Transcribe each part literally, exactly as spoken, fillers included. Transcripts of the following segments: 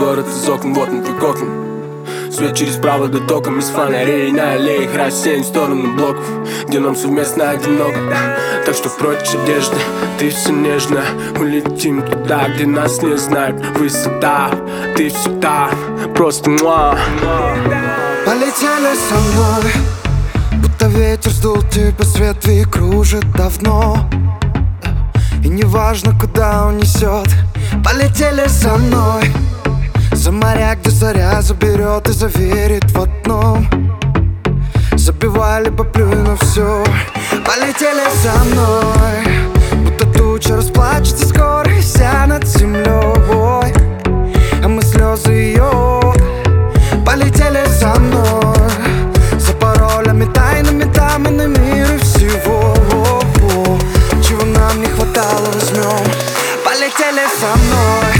город из окон, вот он твой кокон. Свет через правый дотоком из фонарей на аллеях рассеян в сторону блоков, где нам совместно одиноко. Так что прочь одежды, ты все нежно. Улетим туда, где нас не знают. Высота, ты всегда просто муа. Полетели со мной, будто ветер сдул тебя с ветви, кружит давно. И неважно, куда унесет. Полетели со мной за моря, где заря заберет и заверит в одном: забивай, либо плюй на все. Полетели со мной, будто туча расплачется скоро и вся над землей, а мы слезы ее. Полетели со мной за паролями, тайнами, тайнами мира и всего, чего нам не хватало, возьмем. Полетели со мной,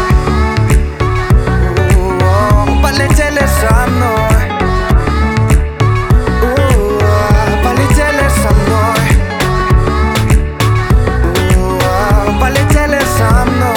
полетели со мной, полетели со мной, полетели со мной.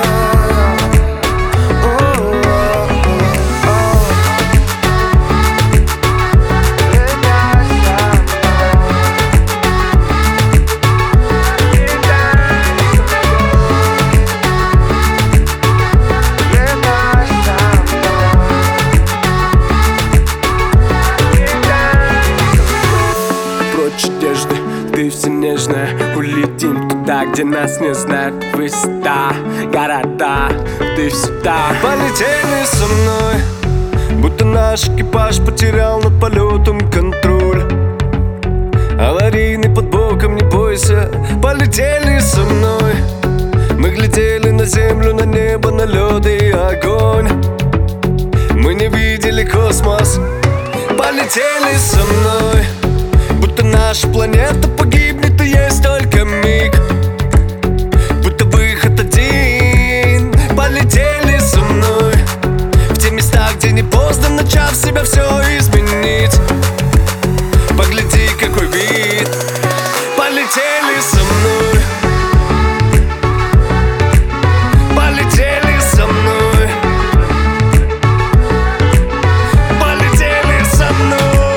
Одежды, ты все нежная. Улетим туда, где нас не знают. Высота, города, ты всегда. Полетели со мной, будто наш экипаж потерял над полетом контроль. Аварийный под боком, не бойся. Полетели со мной, мы глядели на землю, на небо, на лед и огонь. Мы не видели космос. Полетели со мной, будто наша планета погибнет, и есть только миг, будто выход один. Полетели со мной в те места, где не поздно, начав в себя все изменить. Погляди, какой вид. Полетели со мной, полетели со мной, полетели со мной.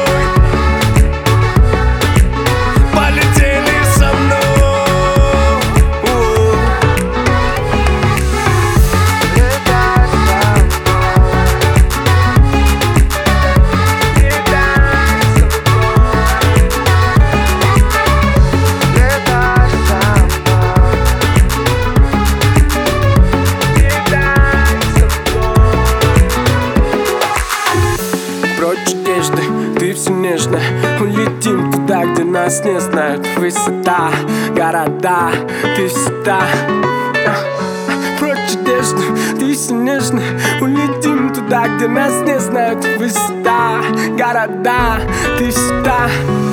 Ты все нежно. Улетим туда, где нас не знают. Высота, города, ты всегда. Прочь одежды, ты все нежно. Улетим туда, где нас не знают. Высота, города, ты всегда.